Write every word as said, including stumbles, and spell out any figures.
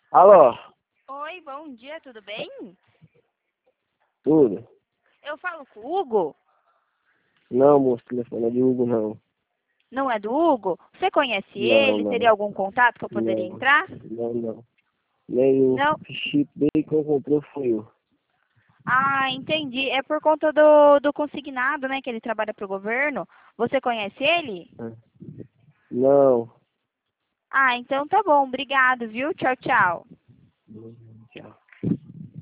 Alô? Oi, bom dia, tudo bem? Tudo? Eu falo com o Hugo? Não, moço, o telefone é de Hugo, não. Não é do Hugo? Você conhece Não, ele? Teria não. algum contato que eu poderia Não, entrar? não, não. Nem o Não? chip dele que eu comprei fui eu. Ah, entendi. É por conta do, do consignado, né, que ele trabalha para o governo. Você conhece ele? Ah, não. Ah, então tá bom. Obrigado, viu? Tchau, tchau. Tchau.